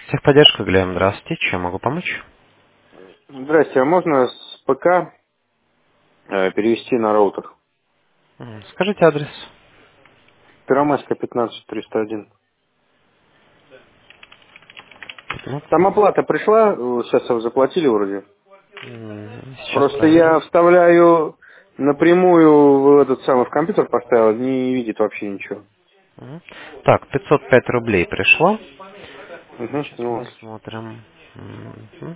Техподдержка, Глеб, здравствуйте. Чем могу помочь? Здрасте, а можно с ПК перевести на роутер? Скажите адрес. Первомайская, 15-301. Ну, Там оплата пришла, сейчас вы заплатили вроде. сейчас Просто проверю. я вставляю напрямую в этот самый в компьютер поставил, не видит вообще ничего. Мгм. Так, 505 рублей пришло. Угу, Сейчас ну, отлично. посмотрим. Мгм.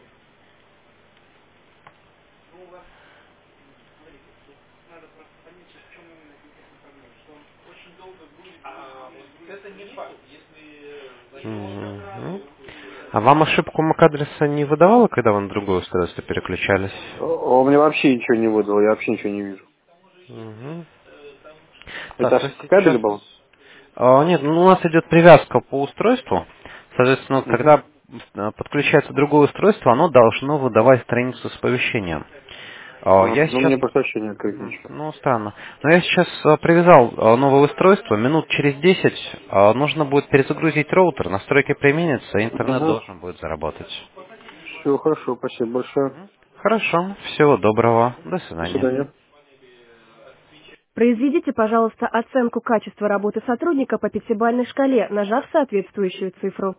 Мгм. А вам ошибку MAC-адреса не выдавало, когда вы на другое устройство переключались? Он мне вообще ничего не выдал, я вообще ничего не вижу. Мгм. Это Так, ну ошибка кабеля сейчас... была? Нет, ну у нас идет привязка по устройству. Соответственно, вот Угу. когда подключается другое устройство, оно должно выдавать страницу с оповещением. Я Ну, сейчас... мне просто вообще не открыть ничего. Ну, странно. Но я сейчас привязал новое устройство. Минут через 10 нужно будет перезагрузить роутер, настройки применятся, и интернет Угу. должен будет заработать. Все хорошо, спасибо большое. Хорошо. Всего доброго. До До свидания. свидания. Произведите, пожалуйста, оценку качества работы сотрудника по пятибалльной шкале, нажав соответствующую цифру.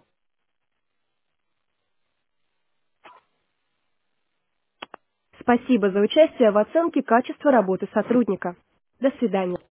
Спасибо за участие в оценке качества работы сотрудника. До свидания.